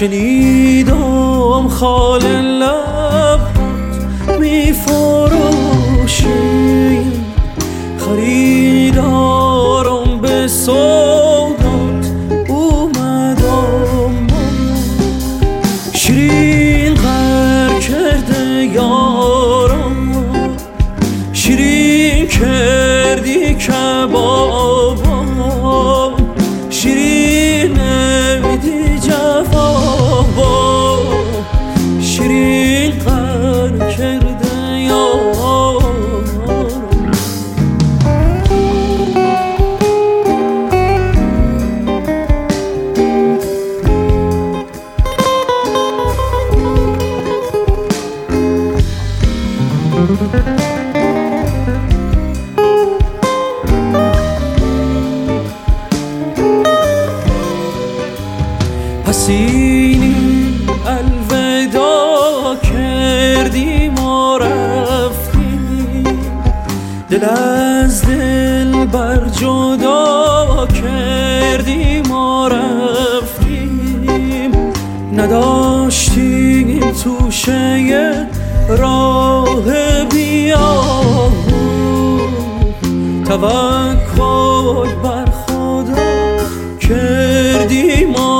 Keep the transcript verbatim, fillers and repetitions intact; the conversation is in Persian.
شنیدم خال لب می فروشی، خریدارم به سودات اومدم. شیرین غر کرده یارم، شیرین کردی کبابم، شیرین نمیدی جوابم، شیرین غر کرده یارم. حسینی الوداع کردی ما رفتیم، دل از دل بر جدا کردی ما رفتیم. نداشتیم توشه راه بیان، توکل بر خدا کردی ما